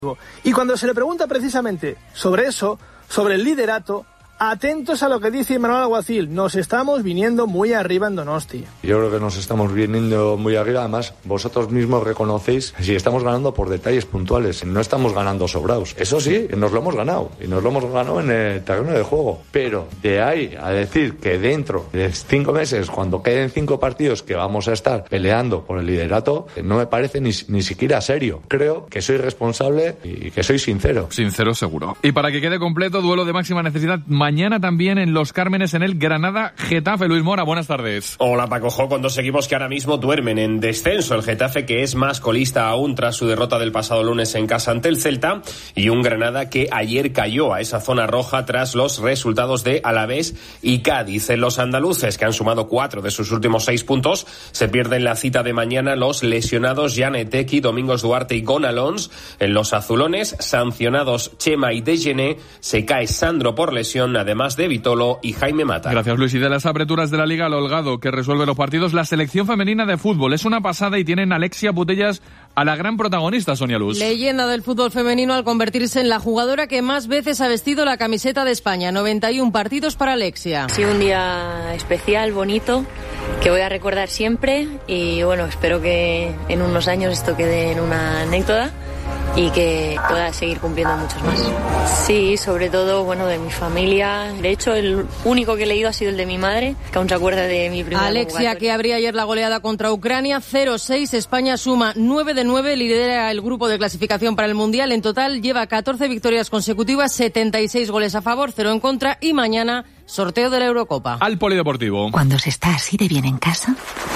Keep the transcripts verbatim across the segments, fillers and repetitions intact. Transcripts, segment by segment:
Y cuando se le pregunta precisamente sobre eso, sobre el liderato, atentos a lo que dice Manuel Alguacil, nos estamos viniendo muy arriba en Donosti. Yo creo que nos estamos viniendo muy arriba, además vosotros mismos reconocéis si estamos ganando por detalles puntuales, no estamos ganando sobrados. Eso sí, nos lo hemos ganado, y nos lo hemos ganado en el terreno de juego. Pero de ahí a decir que dentro de cinco meses, cuando queden cinco partidos que vamos a estar peleando por el liderato, no me parece ni, ni siquiera serio. Creo que soy responsable y que soy sincero. Sincero seguro. Y para que quede completo, duelo de máxima necesidad mañana también en Los Cármenes, en el Granada Getafe. Luis Mora, buenas tardes. Hola Paco Jo, con dos equipos que ahora mismo duermen en descenso. El Getafe, que es más colista aún tras su derrota del pasado lunes en casa ante el Celta, y un Granada que ayer cayó a esa zona roja tras los resultados de Alavés y Cádiz. En los andaluces, que han sumado cuatro de sus últimos seis puntos, se pierden la cita de mañana los lesionados Jan Etequi, Domingos Duarte y Gon Alons. En los azulones, sancionados Chema y Degené, se cae Sandro por lesión, además de Vitolo y Jaime Mata. Gracias, Luis. Y de las aperturas de la Liga, al holgado que resuelve los partidos, la selección femenina de fútbol. Es una pasada y tienen a Alexia Putellas a la gran protagonista, Sonia Luz. Leyenda del fútbol femenino al convertirse en la jugadora que más veces ha vestido la camiseta de España. noventa y uno partidos para Alexia. Ha sido un día especial, bonito, que voy a recordar siempre y bueno, espero que en unos años esto quede en una anécdota y que pueda seguir cumpliendo muchos más. Sí, sobre todo, bueno, de mi familia. De hecho, el único que he leído ha sido el de mi madre, que aún se acuerda de mi primera Alexia, que abría ayer la goleada contra Ucrania, cero seis. España suma nueve de nueve, lidera el grupo de clasificación para el Mundial. En total lleva catorce victorias consecutivas, setenta y seis goles a favor, cero en contra, y mañana sorteo de la Eurocopa. Al Polideportivo. Cuando se está así de bien en casa,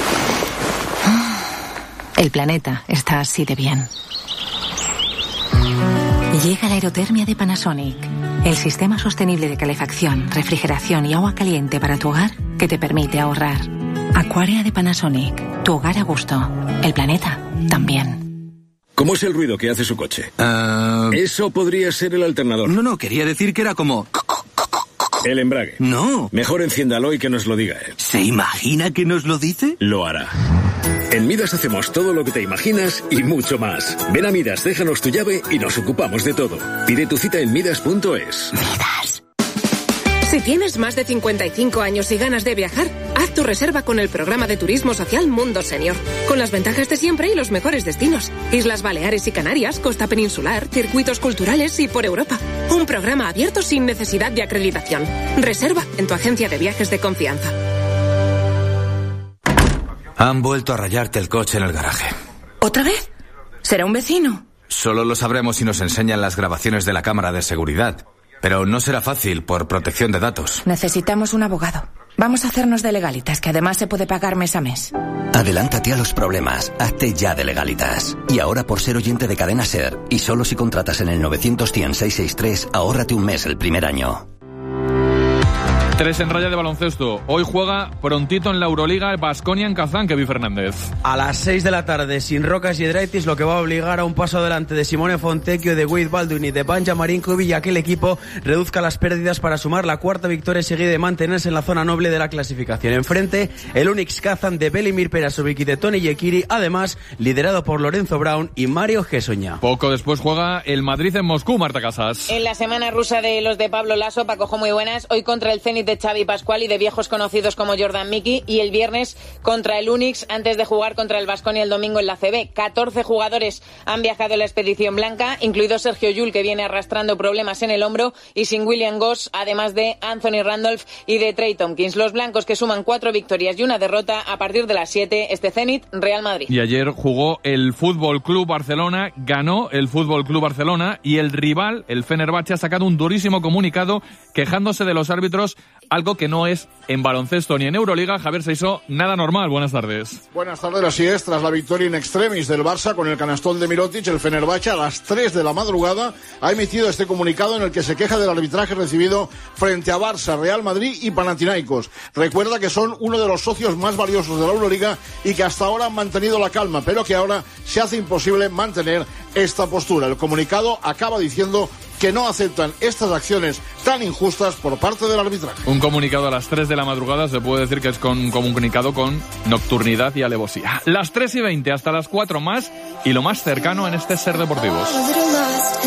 el planeta está así de bien. Llega la aerotermia de Panasonic, el sistema sostenible de calefacción, refrigeración y agua caliente para tu hogar que te permite ahorrar. Aquaria de Panasonic, tu hogar a gusto, el planeta también. ¿Cómo es el ruido que hace su coche? Uh... Eso podría ser el alternador. No, no, quería decir que era como... El embrague. No. Mejor enciéndalo y que nos lo diga él. ¿Se imagina que nos lo dice? Lo hará. En Midas hacemos todo lo que te imaginas y mucho más. Ven a Midas, déjanos tu llave y nos ocupamos de todo. Pide tu cita en midas punto es. Midas. Si tienes más de cincuenta y cinco años y ganas de viajar, haz tu reserva con el programa de turismo social Mundo Senior, con las ventajas de siempre y los mejores destinos. Islas Baleares y Canarias, costa peninsular, circuitos culturales y por Europa. Un programa abierto sin necesidad de acreditación. Reserva en tu agencia de viajes de confianza. Han vuelto a rayarte el coche en el garaje. ¿Otra vez? ¿Será un vecino? Solo lo sabremos si nos enseñan las grabaciones de la cámara de seguridad. Pero no será fácil por protección de datos. Necesitamos un abogado. Vamos a hacernos de Legalitas, que además se puede pagar mes a mes. Adelántate a los problemas. Hazte ya de Legalitas. Y ahora, por ser oyente de Cadena SER, y solo si contratas en el novecientos cien seiscientos sesenta y tres, ahórrate un mes el primer año. Tres en raya de baloncesto. Hoy juega prontito en la Euroliga el Baskonia en Kazán, Kevin Fernández. A las seis de la tarde, sin Rocas y Edraitis, lo que va a obligar a un paso adelante de Simone Fontecchio, de Wade Baldwin y de Banja Marinkovic, ya que el equipo reduzca las pérdidas para sumar la cuarta victoria seguida y mantenerse en la zona noble de la clasificación. Enfrente, el Unix Kazán de Belimir Perasovic y de Tony Yekiri, además liderado por Lorenzo Brown y Mario Gesoña. Poco después juega el Madrid en Moscú, Marta Casas. En la semana rusa de los de Pablo Laso, Paco Jo, muy buenas. Hoy contra el Zenit de Xavi Pascual y de viejos conocidos como Jordan Miki, y el viernes contra el Unix antes de jugar contra el Baskonia el domingo en la C B. catorce jugadores han viajado en la expedición blanca, incluido Sergio Llull, que viene arrastrando problemas en el hombro, y sin William Goss, además de Anthony Randolph y de Trey Tompkins. Los blancos, que suman cuatro victorias y una derrota a partir de las siete, este Zenit Real Madrid. Y ayer jugó el Fútbol Club Barcelona, ganó el Fútbol Club Barcelona, y el rival, el Fenerbahce, ha sacado un durísimo comunicado quejándose de los árbitros, algo que no es en baloncesto ni en Euroliga. Javier Seisó, nada normal. Buenas tardes. Buenas tardes, así es. Tras la victoria in extremis del Barça con el canastón de Mirotic, el Fenerbahce a las tres de la madrugada ha emitido este comunicado en el que se queja del arbitraje recibido frente a Barça, Real Madrid y Panathinaikos. Recuerda que son uno de los socios más valiosos de la Euroliga y que hasta ahora han mantenido la calma, pero que ahora se hace imposible mantener esta postura. El comunicado acaba diciendo: que no aceptan estas acciones tan injustas por parte del arbitraje. Un comunicado a las tres de la madrugada se puede decir que es con, con un comunicado con nocturnidad y alevosía. Las tres y veinte hasta las cuatro más y lo más cercano en este Ser Deportivos.